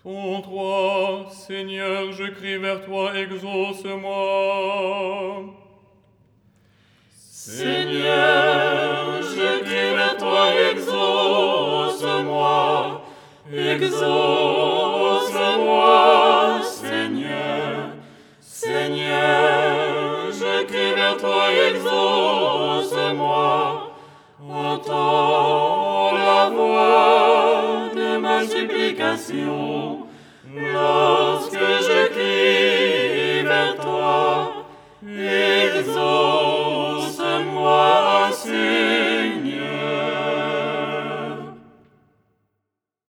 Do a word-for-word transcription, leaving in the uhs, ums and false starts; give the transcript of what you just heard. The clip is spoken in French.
Ton droit, Seigneur, je crie vers toi, exauce-moi. Seigneur, je crie vers toi, exauce-moi. Exauce-moi, Seigneur. Seigneur, je crie vers toi, exauce-moi. Entends la voix de ma supplication. La